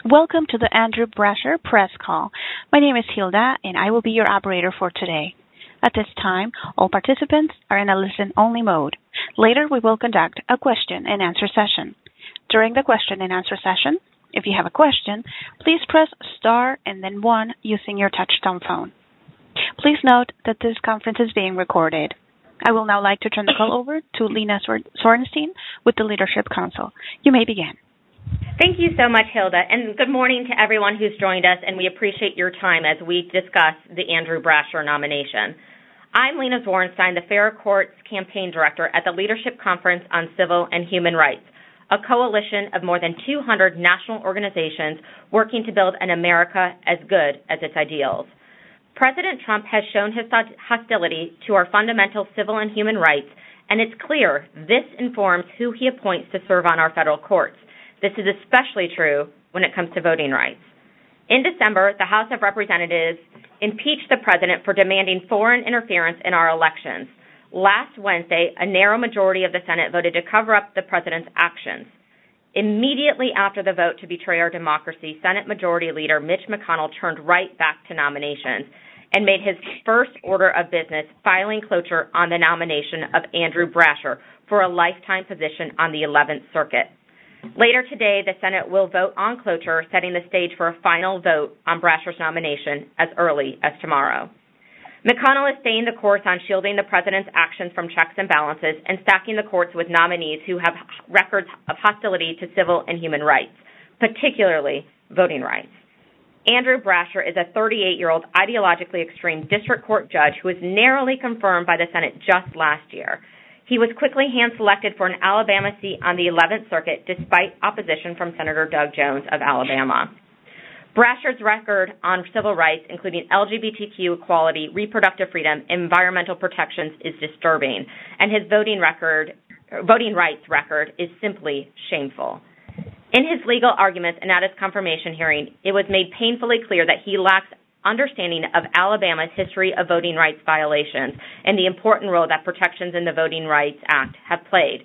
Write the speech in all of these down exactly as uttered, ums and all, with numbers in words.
Welcome to the Andrew Brasher press call. My name is Hilda, and I will be your operator for today. At this time, all participants are in a listen-only mode. Later, we will conduct a question-and-answer session. During the question-and-answer session, if you have a question, please press star and then one using your touch-tone phone. Please note that this conference is being recorded. I will now like to turn the call over to Lena Sorenstein with the Leadership Council. You may begin. Thank you so much, Hilda, and good morning to everyone who's joined us, and we appreciate your time as we discuss the Andrew Brasher nomination. I'm Lena Sorenstein, the Fair Courts Campaign Director at the Leadership Conference on Civil and Human Rights, a coalition of more than two hundred national organizations working to build an America as good as its ideals. President Trump has shown his hostility to our fundamental civil and human rights, and it's clear this informs who he appoints to serve on our federal courts. This is especially true when it comes to voting rights. In December, the House of Representatives impeached the president for demanding foreign interference in our elections. Last Wednesday, a narrow majority of the Senate voted to cover up the president's actions. Immediately after the vote to betray our democracy, Senate Majority Leader Mitch McConnell turned right back to nominations and made his first order of business filing cloture on the nomination of Andrew Brasher for a lifetime position on the eleventh Circuit. Later today, the Senate will vote on cloture, setting the stage for a final vote on Brasher's nomination as early as tomorrow. McConnell is staying the course on shielding the president's actions from checks and balances and stacking the courts with nominees who have records of hostility to civil and human rights, particularly voting rights. Andrew Brasher is a thirty-eight-year-old ideologically extreme district court judge who was narrowly confirmed by the Senate just last year. He was quickly hand-selected for an Alabama seat on the eleventh Circuit despite opposition from Senator Doug Jones of Alabama. Brasher's record on civil rights, including L G B T Q equality, reproductive freedom, and environmental protections, is disturbing, and his voting record, voting rights record is simply shameful. In his legal arguments and at his confirmation hearing, it was made painfully clear that he lacks understanding of Alabama's history of voting rights violations and the important role that protections in the Voting Rights Act have played.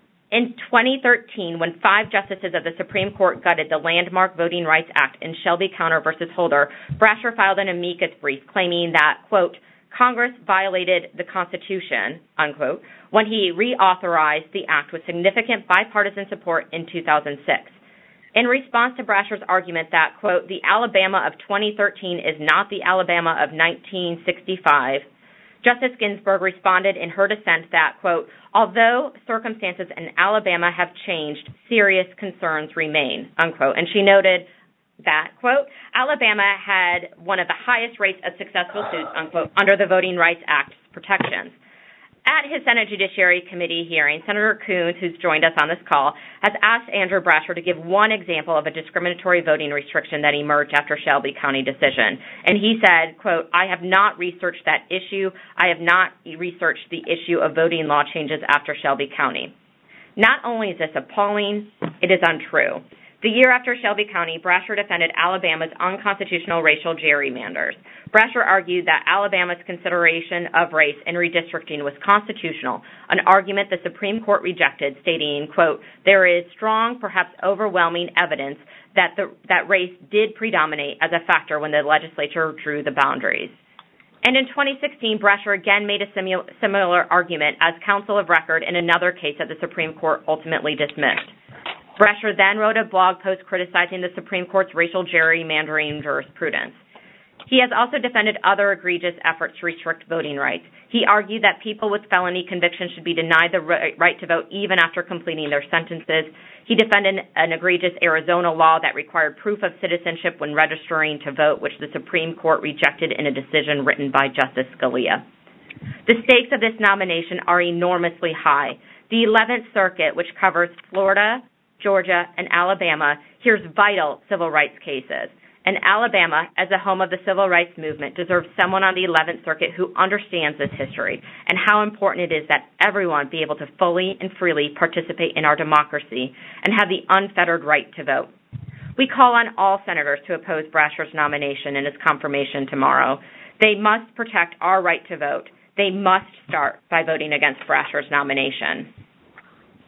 In twenty thirteen, when five justices of the Supreme Court gutted the landmark Voting Rights Act in Shelby County versus Holder, Brasher filed an amicus brief claiming that, quote, Congress violated the Constitution, unquote, when he reauthorized the act with significant bipartisan support in two thousand six. In response to Brasher's argument that, quote, the Alabama of twenty thirteen is not the Alabama of nineteen sixty-five, Justice Ginsburg responded in her dissent that, quote, although circumstances in Alabama have changed, serious concerns remain, unquote. And she noted that, quote, Alabama had one of the highest rates of successful suits, unquote, under the Voting Rights Act's protections. At his Senate Judiciary Committee hearing, Senator Coons, who's joined us on this call, has asked Andrew Brasher to give one example of a discriminatory voting restriction that emerged after Shelby County decision. And he said, quote, I have not researched that issue. I have not researched the issue of voting law changes after Shelby County. Not only is this appalling, it is untrue. The year after Shelby County, Brasher defended Alabama's unconstitutional racial gerrymanders. Brasher argued that Alabama's consideration of race in redistricting was constitutional, an argument the Supreme Court rejected, stating, quote, there is strong, perhaps overwhelming evidence that the, that race did predominate as a factor when the legislature drew the boundaries. And in twenty sixteen, Brasher again made a simu- similar argument as counsel of record in another case that the Supreme Court ultimately dismissed. Brasher then wrote a blog post criticizing the Supreme Court's racial gerrymandering jurisprudence. He has also defended other egregious efforts to restrict voting rights. He argued that people with felony convictions should be denied the right to vote even after completing their sentences. He defended an egregious Arizona law that required proof of citizenship when registering to vote, which the Supreme Court rejected in a decision written by Justice Scalia. The stakes of this nomination are enormously high. The eleventh Circuit, which covers Florida, Georgia, and Alabama, hears vital civil rights cases. And Alabama, as the home of the civil rights movement, deserves someone on the eleventh Circuit who understands this history and how important it is that everyone be able to fully and freely participate in our democracy and have the unfettered right to vote. We call on all senators to oppose Brasher's nomination and his confirmation tomorrow. They must protect our right to vote. They must start by voting against Brasher's nomination.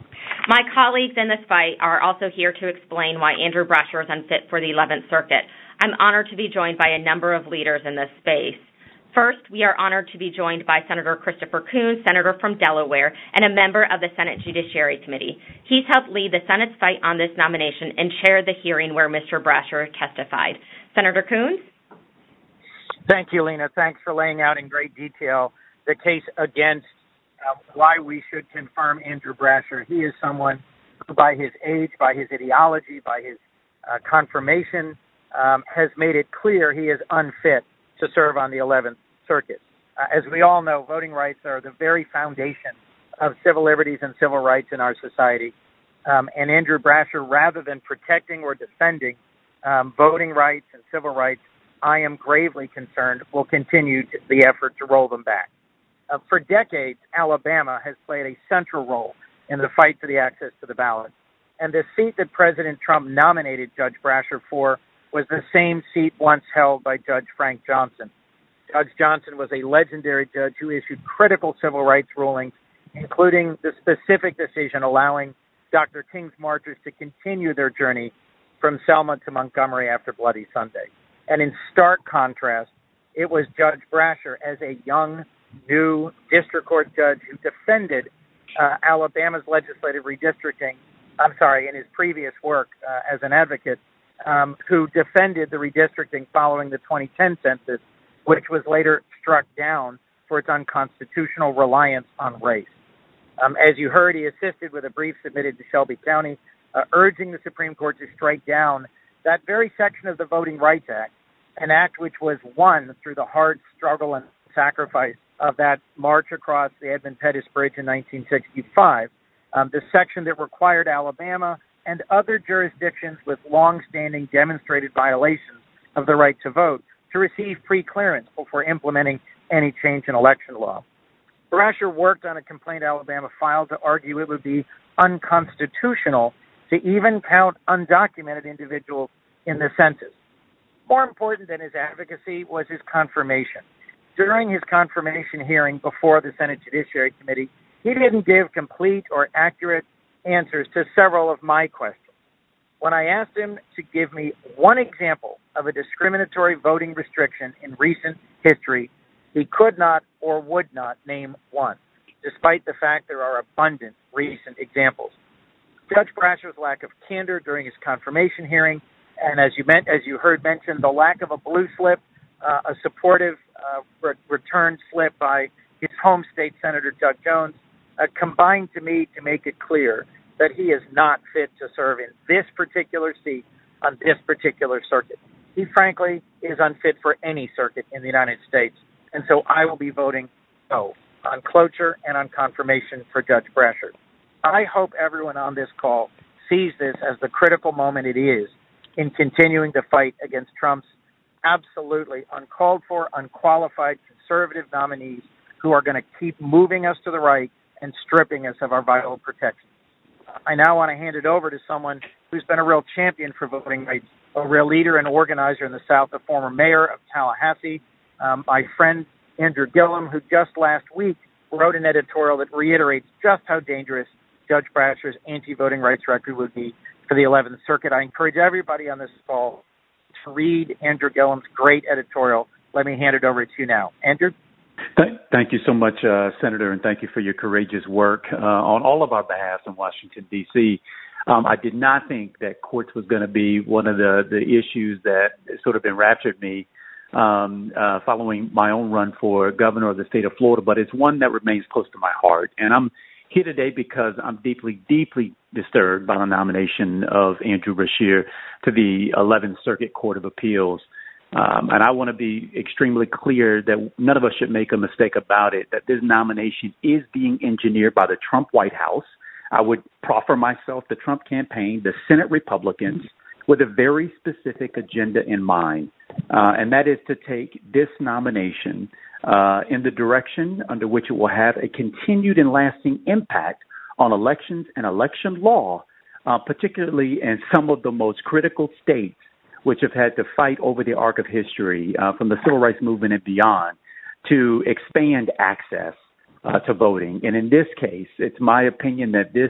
My colleagues in this fight are also here to explain why Andrew Brasher is unfit for the eleventh Circuit. I'm honored to be joined by a number of leaders in this space. First, we are honored to be joined by Senator Christopher Coons, Senator from Delaware, and a member of the Senate Judiciary Committee. He's helped lead the Senate's fight on this nomination and chaired the hearing where Mister Brasher testified. Senator Coons? Thank you, Lena. Thanks for laying out in great detail the case against uh, why we should confirm Andrew Brasher. He is someone who, by his age, by his ideology, by his uh, confirmation, um, has made it clear he is unfit to serve on the eleventh Circuit. Uh, as we all know, voting rights are the very foundation of civil liberties and civil rights in our society. Um, and Andrew Brasher, rather than protecting or defending um, voting rights and civil rights, I am gravely concerned will continue to, the effort to roll them back. Uh, for decades, Alabama has played a central role in the fight for the access to the ballot. And the seat that President Trump nominated Judge Brasher for was the same seat once held by Judge Frank Johnson. Judge Johnson was a legendary judge who issued critical civil rights rulings, including the specific decision allowing Doctor King's marchers to continue their journey from Selma to Montgomery after Bloody Sunday. And in stark contrast, it was Judge Brasher, as a young, new district court judge who defended uh, Alabama's legislative redistricting, I'm sorry, in his previous work uh, as an advocate, um, who defended the redistricting following the twenty ten census, which was later struck down for its unconstitutional reliance on race. Um, as you heard, he assisted with a brief submitted to Shelby County, uh, urging the Supreme Court to strike down that very section of the Voting Rights Act, an act which was won through the hard struggle and sacrifice of that march across the Edmund Pettus Bridge in nineteen sixty-five, um, the section that required Alabama and other jurisdictions with long-standing demonstrated violations of the right to vote to receive pre-clearance before implementing any change in election law. Brasher worked on a complaint Alabama filed to argue it would be unconstitutional to even count undocumented individuals in the census. More important than his advocacy was his confirmation. During his confirmation hearing before the Senate Judiciary Committee, he didn't give complete or accurate answers to several of my questions. When I asked him to give me one example of a discriminatory voting restriction in recent history, he could not or would not name one, despite the fact there are abundant recent examples. Judge Brasher's lack of candor during his confirmation hearing, and as you meant, as you heard mentioned, the lack of a blue slip, uh, a supportive uh, re- return slip by his home state Senator Doug Jones, uh, combined to me to make it clear that he is not fit to serve in this particular seat on this particular circuit. He, frankly, is unfit for any circuit in the United States, and so I will be voting no on cloture and on confirmation for Judge Brasher. I hope everyone on this call sees this as the critical moment it is in continuing to fight against Trump's absolutely uncalled for, unqualified conservative nominees who are going to keep moving us to the right and stripping us of our vital protections. I now want to hand it over to someone who's been a real champion for voting rights, a real leader and organizer in the South, a former mayor of Tallahassee, um, my friend Andrew Gillum, who just last week wrote an editorial that reiterates just how dangerous Judge Brasher's anti-voting rights record would be for the eleventh Circuit. I encourage everybody on this call to read Andrew Gillum's great editorial. Let me hand it over to you now. Andrew? Thank you so much, uh, Senator, and thank you for your courageous work uh, on all of our behalf in Washington, D C Um, I did not think that courts was going to be one of the, the issues that sort of enraptured me um, uh, following my own run for governor of the state of Florida, but it's one that remains close to my heart. And I'm here today because I'm deeply, deeply disturbed by the nomination of Andrew Brasher to the eleventh Circuit Court of Appeals. Um, and I want to be extremely clear that none of us should make a mistake about it, that this nomination is being engineered by the Trump White House. I would proffer myself the Trump campaign, the Senate Republicans, with a very specific agenda in mind, uh, and that is to take this nomination uh, in the direction under which it will have a continued and lasting impact on elections and election law, uh, particularly in some of the most critical states which have had to fight over the arc of history uh, from the civil rights movement and beyond to expand access uh, to voting. And in this case, it's my opinion that this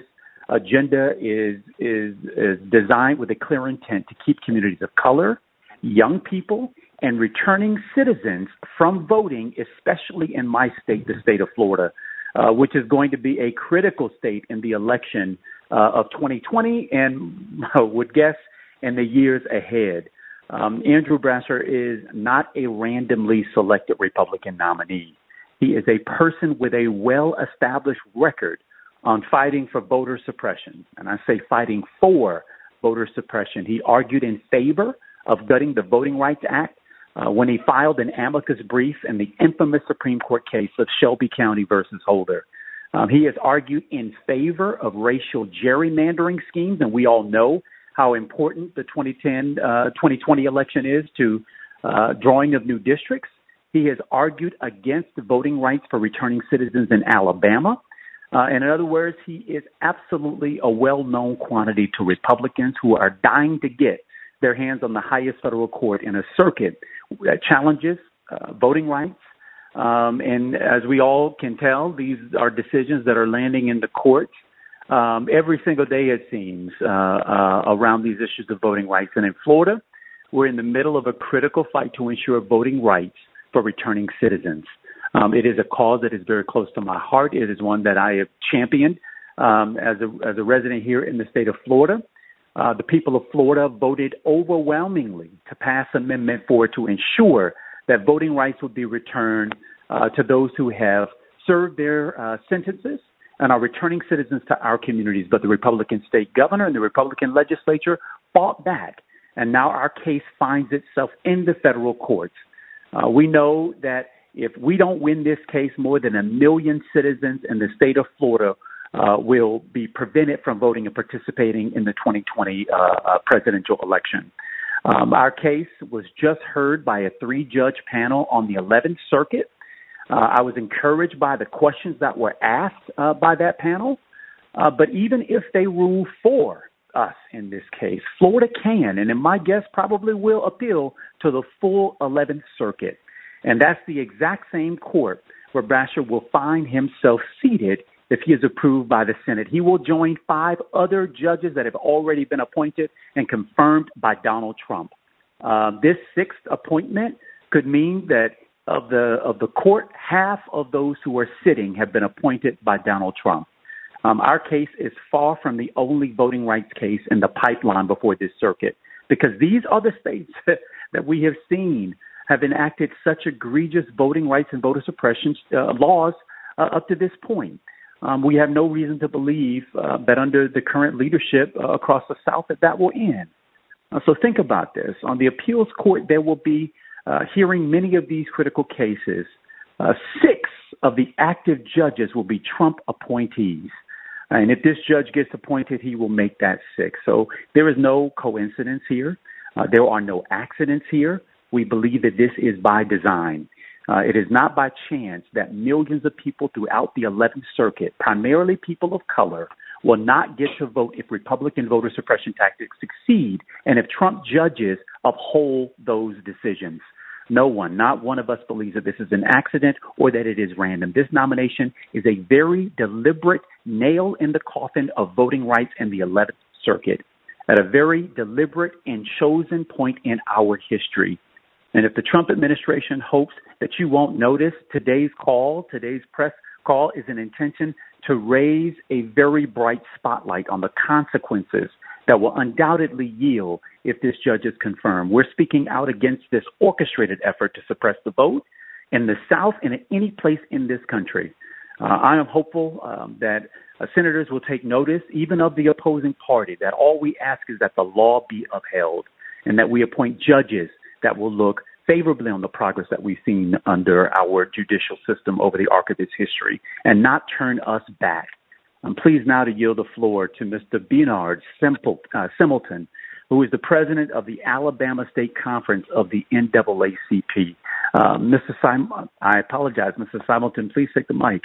agenda is, is, is designed with a clear intent to keep communities of color, young people, and returning citizens from voting, especially in my state, the state of Florida, uh, which is going to be a critical state in the election uh, of twenty twenty and I would guess in the years ahead. Um, Andrew Brasher is not a randomly selected Republican nominee. He is a person with a well-established record on fighting for voter suppression. And I say fighting for voter suppression. He argued in favor of gutting the Voting Rights Act uh, when he filed an amicus brief in the infamous Supreme Court case of Shelby County versus Holder. Um, he has argued in favor of racial gerrymandering schemes, and we all know how important the twenty ten, uh, twenty twenty election is to uh, drawing of new districts. He has argued against the voting rights for returning citizens in Alabama. Uh, and in other words, he is absolutely a well-known quantity to Republicans who are dying to get their hands on the highest federal court in a circuit that challenges uh, voting rights. Um, and as we all can tell, these are decisions that are landing in the courts um, every single day, it seems, uh, uh, around these issues of voting rights. And in Florida, we're in the middle of a critical fight to ensure voting rights for returning citizens. Um, it is a cause that is very close to my heart. It is one that I have championed um, as a as a resident here in the state of Florida. Uh, the people of Florida voted overwhelmingly to pass Amendment four to ensure that voting rights would be returned uh, to those who have served their uh, sentences and are returning citizens to our communities. But the Republican state governor and the Republican legislature fought back, and now our case finds itself in the federal courts. Uh, we know that if we don't win this case, more than a million citizens in the state of Florida uh, will be prevented from voting and participating in the twenty twenty uh, uh, presidential election. Um, our case was just heard by a three-judge panel on the eleventh Circuit. Uh, I was encouraged by the questions that were asked uh, by that panel. Uh, but even if they rule for us in this case, Florida can, and in my guess probably will, appeal to the full eleventh Circuit. And that's the exact same court where Brasher will find himself seated if he is approved by the Senate. He will join five other judges that have already been appointed and confirmed by Donald Trump. Uh, this sixth appointment could mean that of the of the court, half of those who are sitting have been appointed by Donald Trump. Um, our case is far from the only voting rights case in the pipeline before this circuit, because these are the states that we have seen have enacted such egregious voting rights and voter suppression uh, laws uh, up to this point. Um, we have no reason to believe uh, that under the current leadership uh, across the South that that will end. Uh, so think about this. On the appeals court, there will be uh, hearing many of these critical cases. Uh, six of the active judges will be Trump appointees. And if this judge gets appointed, he will make that six. So there is no coincidence here. Uh, there are no accidents here. We believe that this is by design. Uh, it is not by chance that millions of people throughout the eleventh Circuit, primarily people of color, will not get to vote if Republican voter suppression tactics succeed and if Trump judges uphold those decisions. No one, not one of us, believes that this is an accident or that it is random. This nomination is a very deliberate nail in the coffin of voting rights in the eleventh Circuit at a very deliberate and chosen point in our history. And if the Trump administration hopes that you won't notice, today's call, today's press call is an intention to raise a very bright spotlight on the consequences that will undoubtedly yield if this judge is confirmed. We're speaking out against this orchestrated effort to suppress the vote in the South and in any place in this country. Uh, I am hopeful um, that uh, senators will take notice, even of the opposing party, that all we ask is that the law be upheld and that we appoint judges that will look favorably on the progress that we've seen under our judicial system over the arc of its history and not turn us back. I'm pleased now to yield the floor to Mister Bernard Simple, uh, Similton, who is the president of the Alabama State Conference of the N double A C P. Uh, Mister Sim- I apologize, Mister Similton, please take the mic.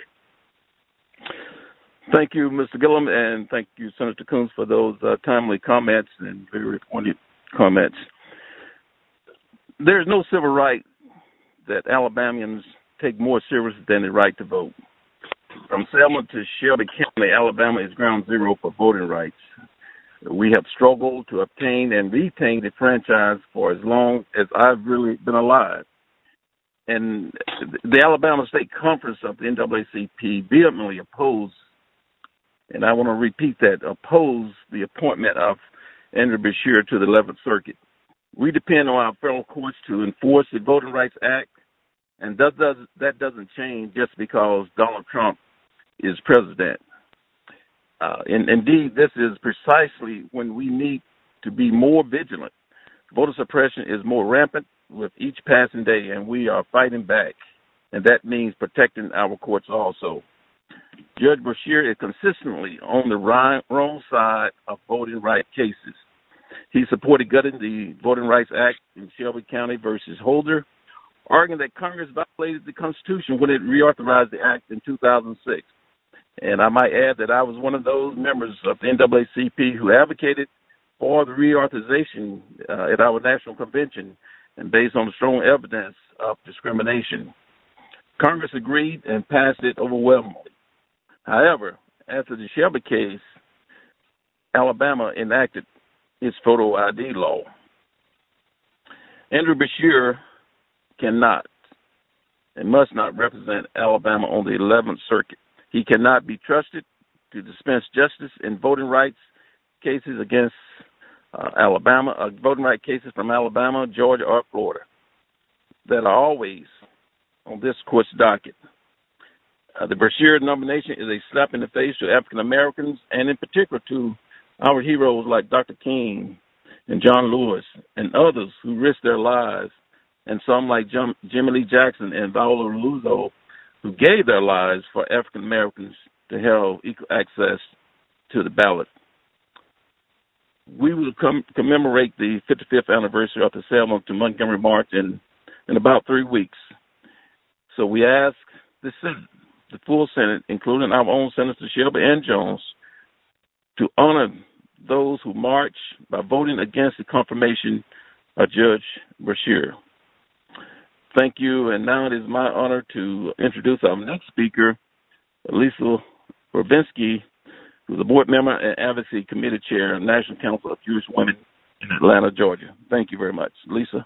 Thank you, Mister Gillum, and thank you, Senator Coons, for those uh, timely comments and very pointed comments. There's no civil right that Alabamians take more serious than the right to vote. From Selma to Shelby County, Alabama is ground zero for voting rights. We have struggled to obtain and retain the franchise for as long as I've really been alive. And the Alabama State Conference of the N double A C P vehemently opposed, and I want to repeat that, opposed the appointment of Andrew Beshear to the eleventh Circuit. We depend on our federal courts to enforce the Voting Rights Act, and that, does, that doesn't change just because Donald Trump is president. Uh, and indeed, this is precisely when we need to be more vigilant. Voter suppression is more rampant with each passing day, and we are fighting back, and that means protecting our courts also. Judge Beshear is consistently on the right, wrong side of voting rights cases. He supported gutting the Voting Rights Act in Shelby County versus Holder, arguing that Congress violated the Constitution when it reauthorized the act in two thousand six. And I might add that I was one of those members of the N double A C P who advocated for the reauthorization uh, at our national convention, and based on strong evidence of discrimination. Congress agreed and passed it overwhelmingly. However, after the Shelby case, Alabama enacted its photo I D law. Andrew Beshear cannot and must not represent Alabama on the eleventh Circuit. He cannot be trusted to dispense justice in voting rights cases against uh, Alabama, uh, voting rights cases from Alabama, Georgia, or Florida that are always on this court's docket. Uh, the Beshear nomination is a slap in the face to African Americans, and in particular to our heroes like Doctor King and John Lewis and others who risked their lives, and some like Jim, Jimmy Lee Jackson and Viola Liuzzo, who gave their lives for African Americans to have equal access to the ballot. We will com- commemorate the fifty-fifth anniversary of the Selma to Montgomery March in, in about three weeks. So we ask the Senate, the full Senate, including our own Senators Shelby and Jones, to honor those who march by voting against the confirmation of Judge Beshear. Thank you, and now it is my honor to introduce our next speaker, Lisa Rovinsky, who's a board member and advocacy committee chair of the National Council of Jewish Women in Atlanta, Georgia. Thank you very much. Lisa.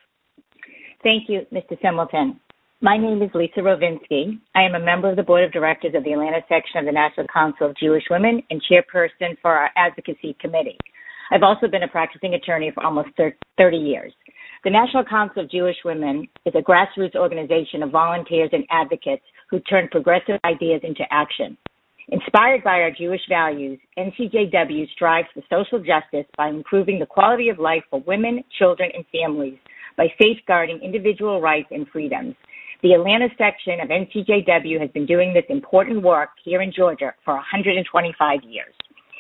Thank you, Mister Simelton. My name is Lisa Rovinsky. I am a member of the board of directors of the Atlanta section of the National Council of Jewish Women and chairperson for our advocacy committee. I've also been a practicing attorney for almost thirty years. The National Council of Jewish Women is a grassroots organization of volunteers and advocates who turn progressive ideas into action. Inspired by our Jewish values, N C J W strives for social justice by improving the quality of life for women, children, and families by safeguarding individual rights and freedoms. The Atlanta section of N C J W has been doing this important work here in Georgia for one hundred twenty-five years.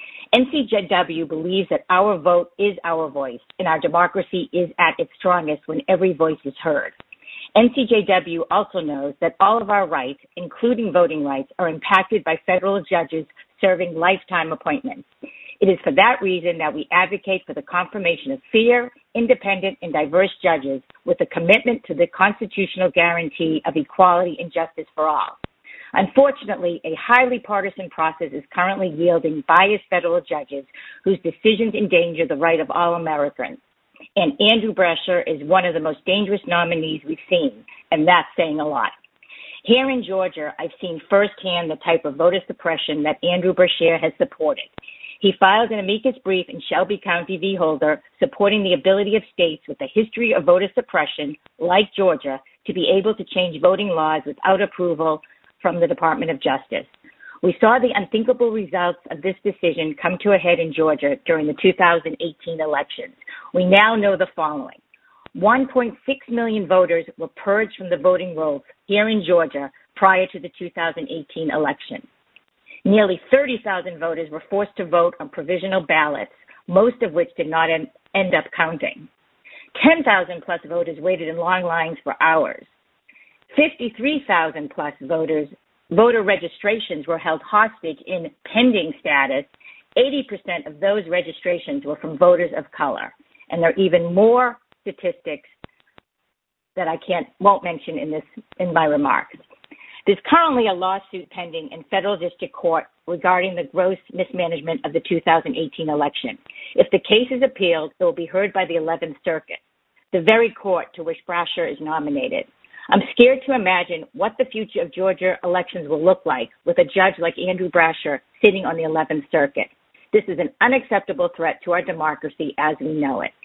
N C J W believes that our vote is our voice, and our democracy is at its strongest when every voice is heard. N C J W also knows that all of our rights, including voting rights, are impacted by federal judges serving lifetime appointments. It is for that reason that we advocate for the confirmation of fair, independent, and diverse judges with a commitment to the constitutional guarantee of equality and justice for all. Unfortunately, a highly partisan process is currently yielding biased federal judges whose decisions endanger the right of all Americans. And Andrew Beshear is one of the most dangerous nominees we've seen, and that's saying a lot. Here in Georgia, I've seen firsthand the type of voter suppression that Andrew Beshear has supported. He filed an amicus brief in Shelby County v. Holder supporting the ability of states with a history of voter suppression, like Georgia, to be able to change voting laws without approval from the Department of Justice. We saw the unthinkable results of this decision come to a head in Georgia during the two thousand eighteen elections. We now know the following. one point six million voters were purged from the voting rolls here in Georgia prior to the two thousand eighteen election. Nearly thirty thousand voters were forced to vote on provisional ballots, most of which did not end, end up counting. ten thousand plus voters waited in long lines for hours. fifty-three thousand plus voters, voter registrations were held hostage in pending status. eighty percent of those registrations were from voters of color. And there are even more statistics that I can't, won't mention in this, in my remarks. There's currently a lawsuit pending in federal district court regarding the gross mismanagement of the two thousand eighteen election. If the case is appealed, it will be heard by the eleventh Circuit, the very court to which Brasher is nominated. I'm scared to imagine what the future of Georgia elections will look like with a judge like Andrew Brasher sitting on the eleventh Circuit. This is an unacceptable threat to our democracy as we know it.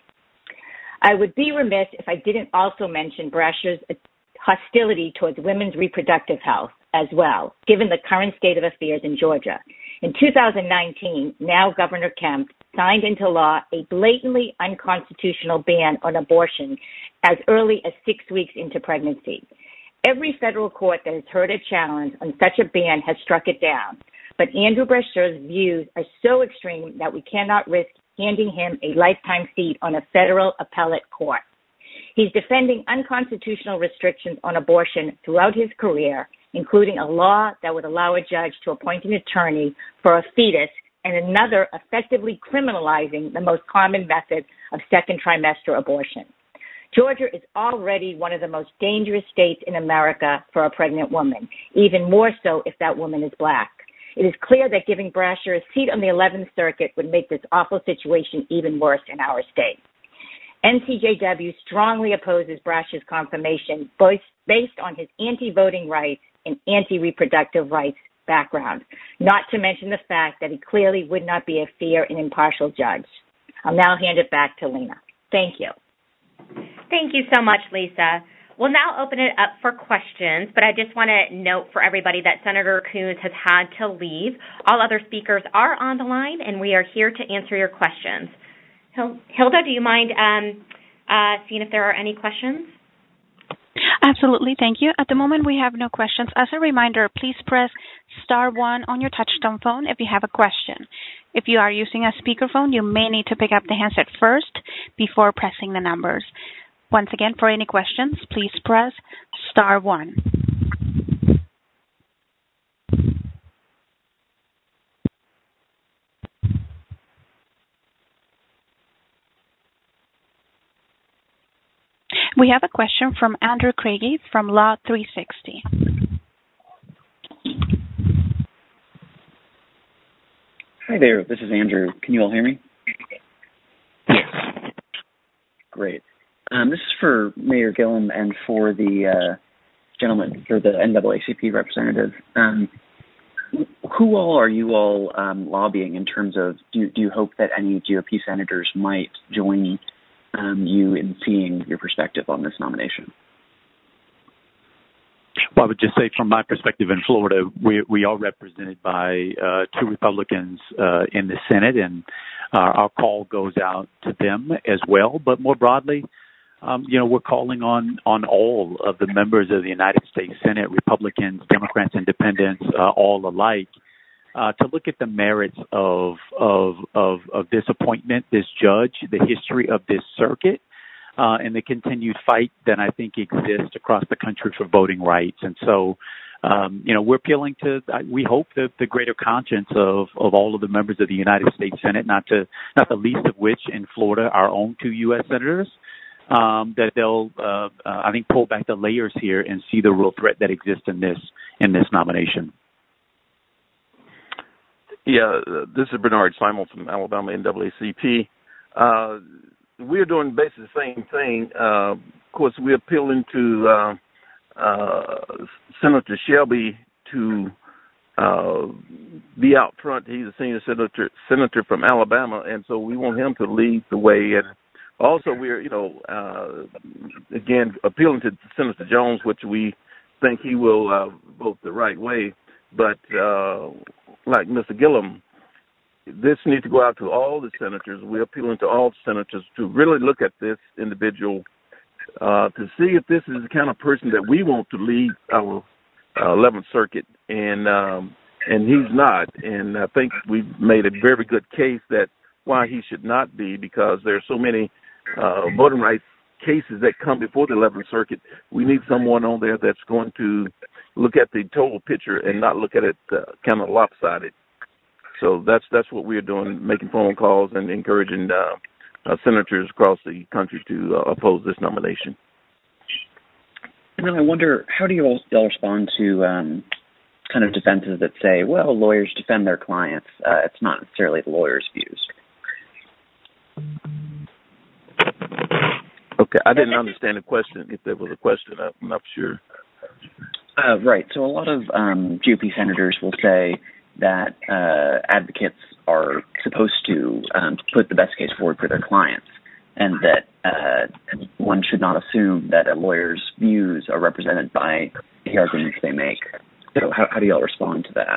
I would be remiss if I didn't also mention Brasher's hostility towards women's reproductive health as well, given the current state of affairs in Georgia. In two thousand nineteen, now Governor Kemp signed into law a blatantly unconstitutional ban on abortion as early as six weeks into pregnancy. Every federal court that has heard a challenge on such a ban has struck it down, but Andrew Brasher's views are so extreme that we cannot risk handing him a lifetime seat on a federal appellate court. He's defending unconstitutional restrictions on abortion throughout his career, including a law that would allow a judge to appoint an attorney for a fetus and another effectively criminalizing the most common method of second trimester abortion. Georgia is already one of the most dangerous states in America for a pregnant woman, even more so if that woman is black. It is clear that giving Brasher a seat on the eleventh Circuit would make this awful situation even worse in our state. N C J W strongly opposes Brasher's confirmation based on his anti-voting rights and anti-reproductive rights background, not to mention the fact that he clearly would not be a fair and impartial judge. I'll now hand it back to Lena. Thank you. Thank you so much, Lisa. We'll now open it up for questions, but I just want to note for everybody that Senator Coons has had to leave. All other speakers are on the line, and we are here to answer your questions. Hilda, do you mind um, uh, seeing if there are any questions? Absolutely. Thank you. At the moment, we have no questions. As a reminder, please press star one on your touchtone phone if you have a question. If you are using a speakerphone, you may need to pick up the handset first before pressing the numbers. Once again, for any questions, please press star one. We have a question from Andrew Craigie from Law three sixty. Hi there, this is Andrew. Can you all hear me? Yes. Great. Um, this is for Mayor Gillum and for the uh, gentleman, for the N double A C P representative. Um, who all are you all um, lobbying in terms of, do you, do you hope that any G O P senators might join um, you in seeing your perspective on this nomination? Well, I would just say from my perspective in Florida, we we are represented by uh, two Republicans uh, in the Senate, and uh, our call goes out to them as well. But more broadly, um, you know, we're calling on, on all of the members of the United States Senate, Republicans, Democrats, Independents, uh, all alike, uh, to look at the merits of, of of of this appointment, this judge, the history of this circuit, Uh, and the continued fight that I think exists across the country for voting rights. And so, um, you know, we're appealing to, we hope, the, the greater conscience of, of all of the members of the United States Senate, not to, not the least of which in Florida, our own two U S senators, um, that they'll, uh, uh, I think, pull back the layers here and see the real threat that exists in this, in this nomination. Yeah, uh, this is Bernard Simon from Alabama N double A C P. Uh, We're doing basically the same thing. Uh, of course, we're appealing to uh, uh, Senator Shelby to uh, be out front. He's a senior senator, senator from Alabama, and so we want him to lead the way. And also, we're, you know, uh, again, appealing to Senator Jones, which we think he will uh, vote the right way. But uh, like Mister Gillum, this needs to go out to all the senators. We're appealing to all senators to really look at this individual uh, to see if this is the kind of person that we want to lead our uh, eleventh Circuit, and um, and he's not. And I think we've made a very good case that why he should not be, because there are so many uh, voting rights cases that come before the eleventh Circuit. We need someone on there that's going to look at the total picture and not look at it uh, kind of lopsided. So that's that's what we're doing, making phone calls and encouraging uh, uh, senators across the country to uh, oppose this nomination. And then I wonder, how do you all, you all respond to um, kind of defenses that say, well, lawyers defend their clients. Uh, it's not necessarily the lawyer's views. Okay, I didn't understand the question. If there was a question, I'm not sure. Uh, right. So a lot of um, G O P senators will say that uh, advocates are supposed to um, put the best case forward for their clients, and that uh, one should not assume that a lawyer's views are represented by the arguments they make. So how, how do you all respond to that?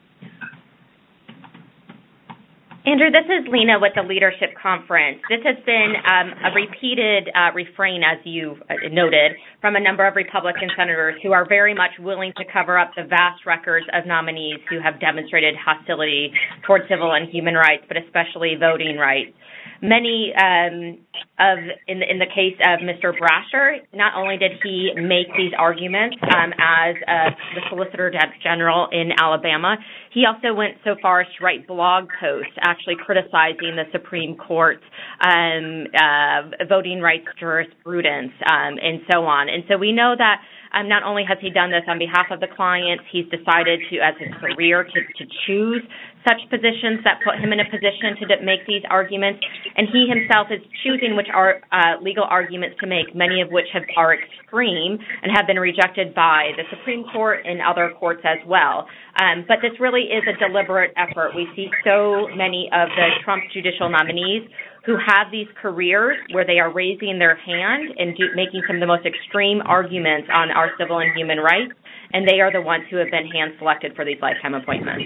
Andrew, this is Lena with the Leadership Conference. This has been um, a repeated uh, refrain, as you noted, from a number of Republican senators who are very much willing to cover up the vast records of nominees who have demonstrated hostility toward civil and human rights, but especially voting rights. Many um, of, in the, in the case of Mister Brasher, not only did he make these arguments um, as uh, the Solicitor General in Alabama, he also went so far as to write blog posts actually criticizing the Supreme Court's um, uh, voting rights jurisprudence um, and so on. And so we know that Um, not only has he done this on behalf of the clients, he's decided to, as his career, to, to choose such positions that put him in a position to make these arguments. And he himself is choosing which are uh, legal arguments to make, many of which have, are extreme and have been rejected by the Supreme Court and other courts as well. Um, but this really is a deliberate effort. We see so many of the Trump judicial nominees who have these careers where they are raising their hand and do, making some of the most extreme arguments on our civil and human rights, and they are the ones who have been hand-selected for these lifetime appointments.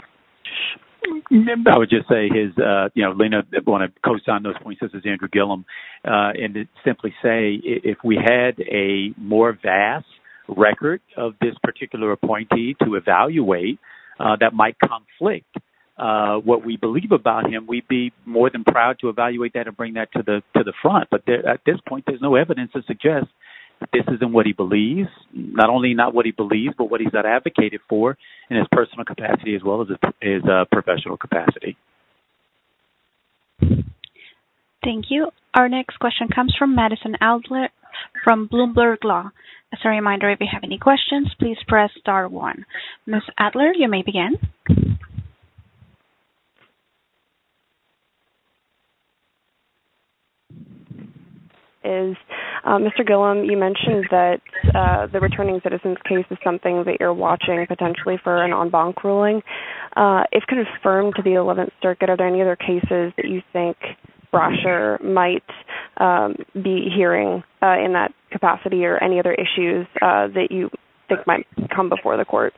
I would just say his, uh, you know, Lena, I want to co-sign those points. This is Andrew Gillum, uh, and to simply say if we had a more vast record of this particular appointee to evaluate uh, that might conflict Uh, what we believe about him, we'd be more than proud to evaluate that and bring that to the to the front. But there, at this point, there's no evidence to suggest that this isn't what he believes. Not only not what he believes, but what he's not advocated for in his personal capacity as well as his, his uh, professional capacity. Thank you. Our next question comes from Madison Adler from Bloomberg Law. As a reminder, if you have any questions, please press star one. Miz Adler, you may begin. Is uh, Mister Gillum, you mentioned that uh, the returning citizens case is something that you're watching potentially for an en banc ruling. Uh, if confirmed to the eleventh Circuit, are there any other cases that you think Brasher might um, be hearing uh, in that capacity, or any other issues uh, that you think might come before the court?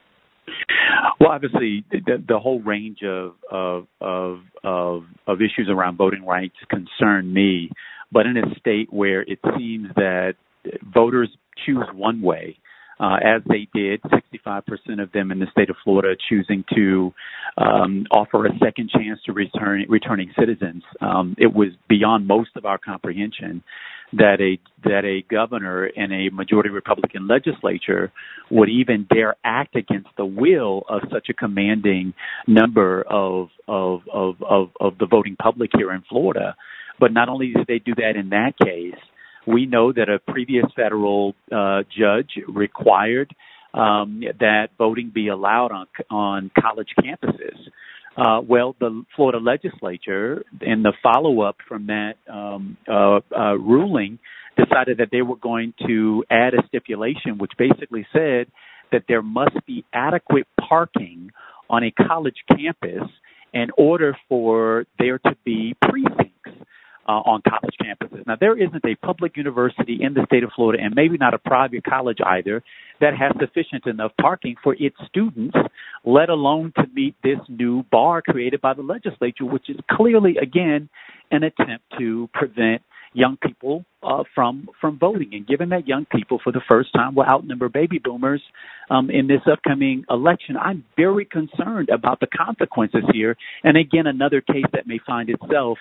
Well, obviously, the, the whole range of, of of of of issues around voting rights concern me. But in a state where it seems that voters choose one way, uh, as they did, sixty-five percent of them in the state of Florida choosing to um, offer a second chance to return, returning citizens. Um, it was beyond most of our comprehension that a that a governor and a majority Republican legislature would even dare act against the will of such a commanding number of of of of, of the voting public here in Florida. But not only did they do that in that case, we know that a previous federal uh, judge required um, that voting be allowed on on college campuses. Uh, well, the Florida legislature, in the follow-up from that um, uh, uh, ruling, decided that they were going to add a stipulation which basically said that there must be adequate parking on a college campus in order for there to be precincts Uh, on college campuses. Now, there isn't a public university in the state of Florida, and maybe not a private college either, that has sufficient enough parking for its students, let alone to meet this new bar created by the legislature, which is clearly, again, an attempt to prevent young people uh, from from voting. And given that young people, for the first time, will outnumber baby boomers um, in this upcoming election, I'm very concerned about the consequences here. And again, another case that may find itself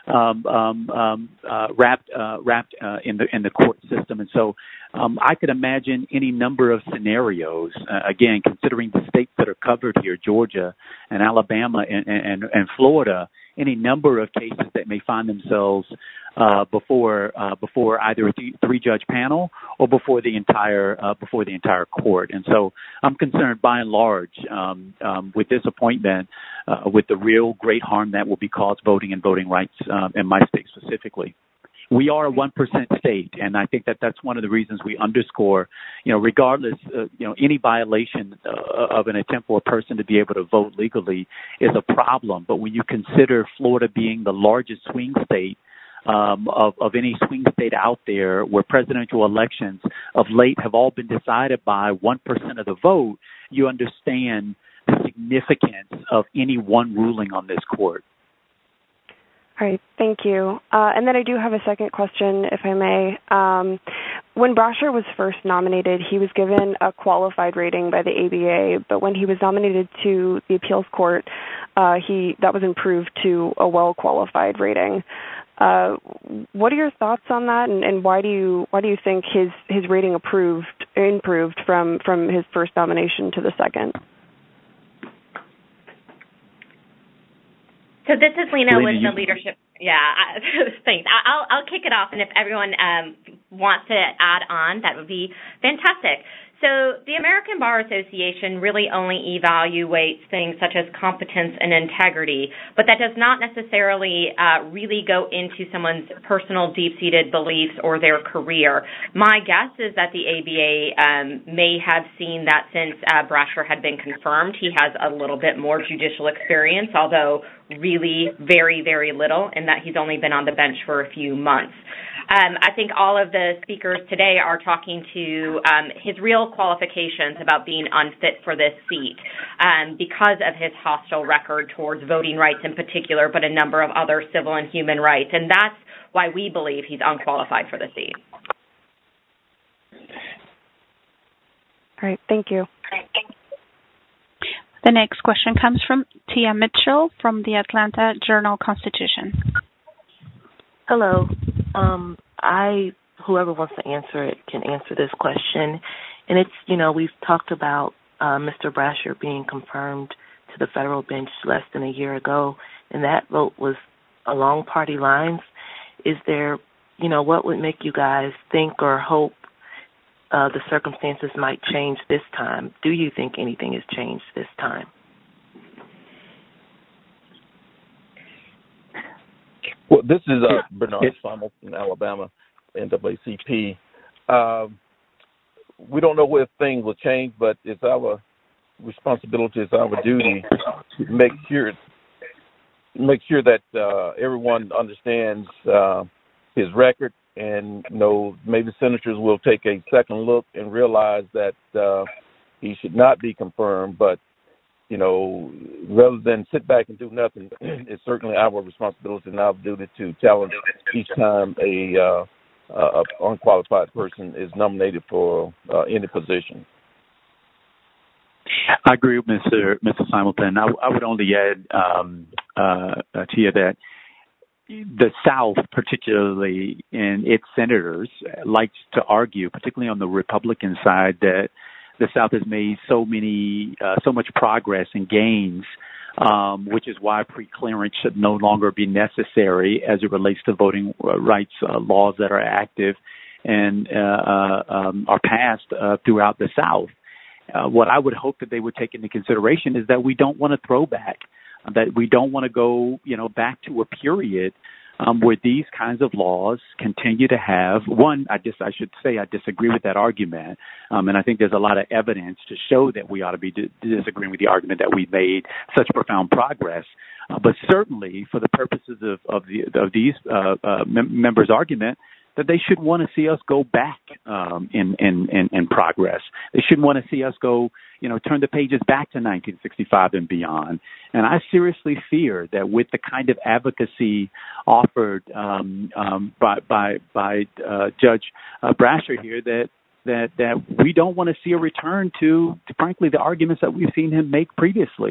um, um, um, uh, wrapped uh, wrapped uh, in the in the court system. And so um, I could imagine any number of scenarios. Uh, again, considering the states that are covered here, Georgia and Alabama and, and, and Florida, any number of cases that may find themselves uh, before uh, before either a th- three-judge panel or before the entire uh, before the entire court. And so I'm concerned, by and large, um, um, with this appointment, uh, with the real great harm that will be caused voting and voting rights um, in my state specifically. We are a one percent state, and I think that that's one of the reasons we underscore, you know, regardless, uh, you know, any violation uh, of an attempt for a person to be able to vote legally is a problem. But when you consider Florida being the largest swing state um, of, of any swing state out there, where presidential elections of late have all been decided by one percent of the vote, you understand the significance of any one ruling on this court. All right, thank you. Uh, and then I do have a second question, if I may. Um, when Brasher was first nominated, he was given a qualified rating by the A B A, but when he was nominated to the appeals court, uh, he that was improved to a well-qualified rating. Uh, what are your thoughts on that, and, and why do you why do you think his, his rating improved improved from, from his first nomination to the second? So this is Lena, Lena with you... the leadership. Yeah, I, thanks. I'll I'll kick it off, and if everyone um, wants to add on, that would be fantastic. So the American Bar Association really only evaluates things such as competence and integrity, but that does not necessarily uh, really go into someone's personal deep-seated beliefs or their career. My guess is that the A B A um, may have seen that since uh, Brasher had been confirmed, he has a little bit more judicial experience, although really very, very little, and that he's only been on the bench for a few months. Um, I think all of the speakers today are talking to um, his real qualifications about being unfit for this seat um, because of his hostile record towards voting rights in particular, but a number of other civil and human rights. And that's why we believe he's unqualified for the seat. All right, thank you. The next question comes from Tia Mitchell from the Atlanta Journal-Constitution. Hello. Um, I, whoever wants to answer it can answer this question. And it's, you know, we've talked about uh, Mister Brasher being confirmed to the federal bench less than a year ago, and that vote was along party lines. Is there, you know, what would make you guys think or hope uh, the circumstances might change this time? Do you think anything has changed this time? Well, this is uh, Bernard Summel from Alabama, N double A C P. Uh, we don't know if things will change, but it's our responsibility, it's our duty to make sure make sure that uh, everyone understands uh, his record, and you know, maybe senators will take a second look and realize that uh, he should not be confirmed, but you know, rather than sit back and do nothing, it's certainly our responsibility and our duty to challenge each time a, uh, a unqualified person is nominated for uh, any position. I agree with Mister Mister Simulton. I, I would only add um, uh, to you that the South, particularly in its senators, likes to argue, particularly on the Republican side, that the South has made so many, uh, so much progress and gains, um, which is why pre-clearance should no longer be necessary as it relates to voting rights uh, laws that are active and uh, uh, um, are passed uh, throughout the South. Uh, what I would hope that they would take into consideration is that we don't want to throw back, that we don't want to go, you know, back to a period Um, where these kinds of laws continue to have, one, I just I should say I disagree with that argument, um, and I think there's a lot of evidence to show that we ought to be di- disagreeing with the argument that we've made such profound progress. Uh, but certainly, for the purposes of, of, the, of these uh, uh, mem- members' argument, that they should want to see us go back um, in, in, in, in progress. They shouldn't want to see us go, you know, turn the pages back to nineteen sixty-five and beyond. And I seriously fear that with the kind of advocacy offered um, um, by by, by uh, Judge uh, Brasher here, that that that we don't want to see a return to, to, frankly, the arguments that we've seen him make previously.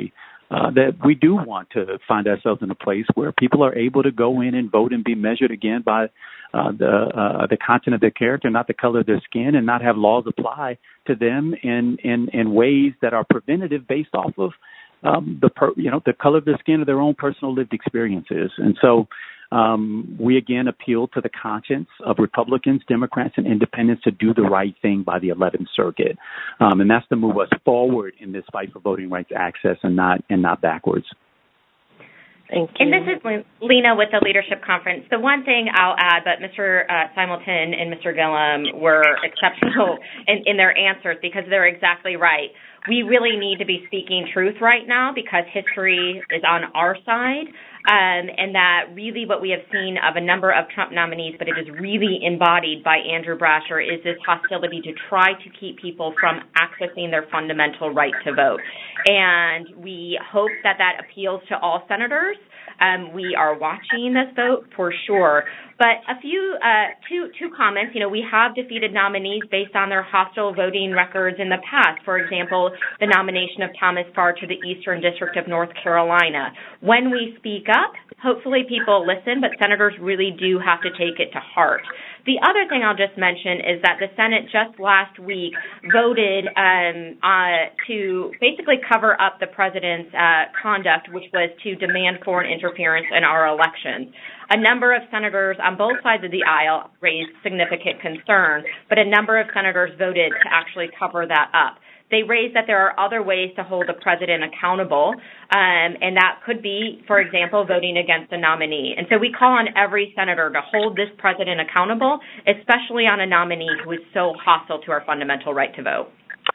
uh, that we do want to find ourselves in a place where people are able to go in and vote and be measured again by uh, the uh, the content of their character, not the color of their skin, and not have laws apply to them in in, in ways that are preventative based off of um, the per, you know the color of their skin or their own personal lived experiences. And so um, we again appeal to the conscience of Republicans, Democrats, and independents to do the right thing by the eleventh Circuit, um, and that's to move us forward in this fight for voting rights access and not and not backwards. Thank you. And this is Lena with the Leadership Conference. The one thing I'll add, but Mister Uh, Simelton and Mister Gillum were exceptional in, in their answers because they're exactly right. We really need to be speaking truth right now because history is on our side, um, and that really what we have seen of a number of Trump nominees, but it is really embodied by Andrew Brasher, is this hostility to try to keep people from accessing their fundamental right to vote. And we hope that that appeals to all senators. Um, we are watching this vote for sure. But a few, uh, two, two comments. You know, we have defeated nominees based on their hostile voting records in the past. For example, the nomination of Thomas Farr to the Eastern District of North Carolina. When we speak up, hopefully people listen, but senators really do have to take it to heart. The other thing I'll just mention is that the Senate just last week voted um, uh, to basically cover up the president's uh, conduct, which was to demand foreign interference in our elections. A number of senators on both sides of the aisle raised significant concern, but a number of senators voted to actually cover that up. They raised that there are other ways to hold the president accountable, um, and that could be, for example, voting against a nominee. And so we call on every senator to hold this president accountable, especially on a nominee who is so hostile to our fundamental right to vote.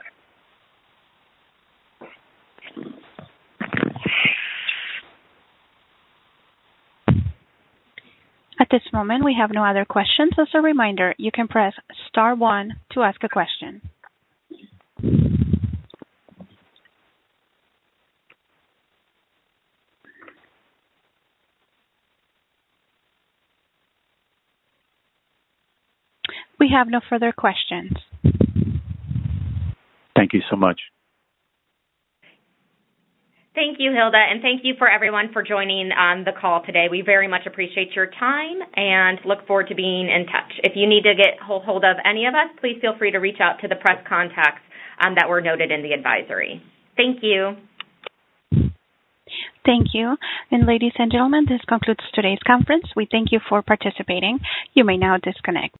At this moment, we have no other questions. As a reminder, you can press star one to ask a question. We have no further questions. Thank you so much. Thank you, Hilda, and thank you for everyone for joining on the call today. We very much appreciate your time and look forward to being in touch. If you need to get hold of any of us, please feel free to reach out to the press contacts um, that were noted in the advisory. Thank you. Thank you. And ladies and gentlemen, this concludes today's conference. We thank you for participating. You may now disconnect.